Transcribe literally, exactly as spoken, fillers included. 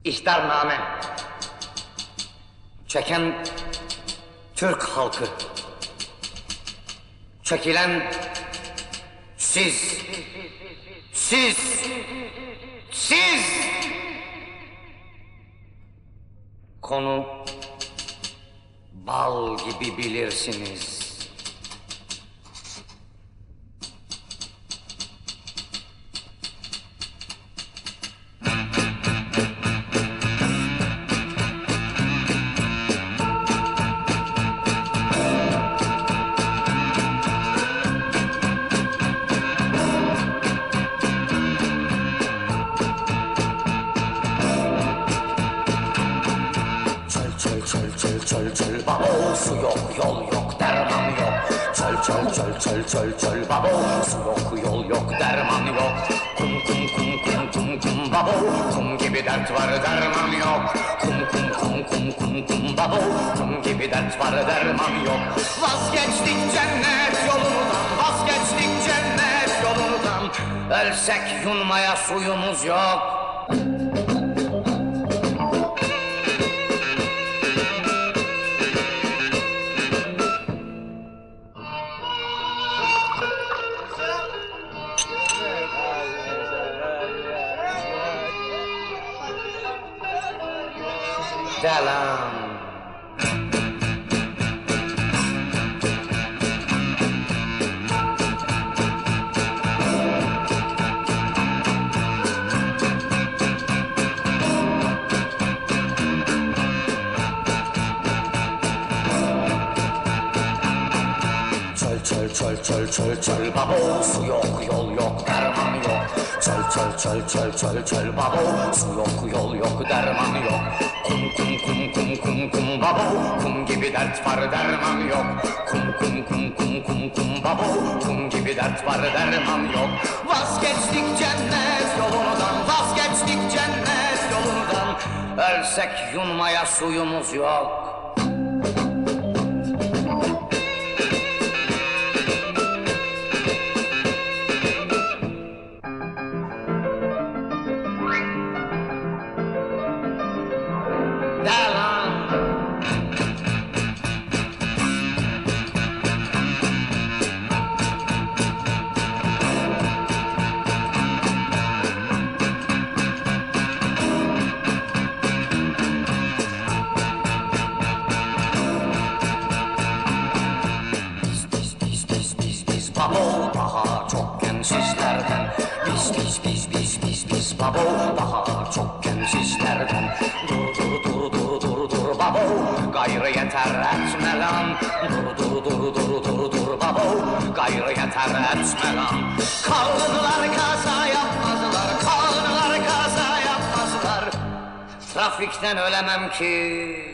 İhtarname. Çeken Türk halkı. Çekilen siz. Siz. Siz. Konu bal gibi bilirsiniz. Çöl çöl babo, su yok, yol yok, derman yok. Çöl çöl çöl çöl çöl çöl babo, su yok, yol yok, derman yok. Kum kum kum kum kum kum babo, kum gibi dert var, derman yok. Kum kum kum kum kum kum babo, kum gibi dert var, derman yok. Vazgeçtik cennet yolundan, vazgeçtik cennet yolundan. Ölsek yunmaya suyumuz yok. Devam. Çöl çöl çöl çöl çöl çöl babo, su yok, yol yok, derman yok. Çöl çöl çöl çöl çöl çöl babo, su yok, yol yok, derman yok. Kum kum kum kum kum kum babo, kum gibi dert var, derman yok. Kum kum kum kum kum kum babo, kum gibi dert var, derman yok. Vazgeçtik cennet yolundan, vazgeçtik cennet yolundan. Ölsek yunmaya suyumuz yok. Babo daha çokken sizlerden, biz biz biz biz biz biz babo daha çokken sizlerden. Dur dur dur dur dur dur babo, gayrı yeter etme lan. Dur dur dur dur dur dur babo, gayrı yeter etme lan. Kanlılar kaza yapmazlar, kanlılar kaza yapmazlar. Trafikten ölemem ki.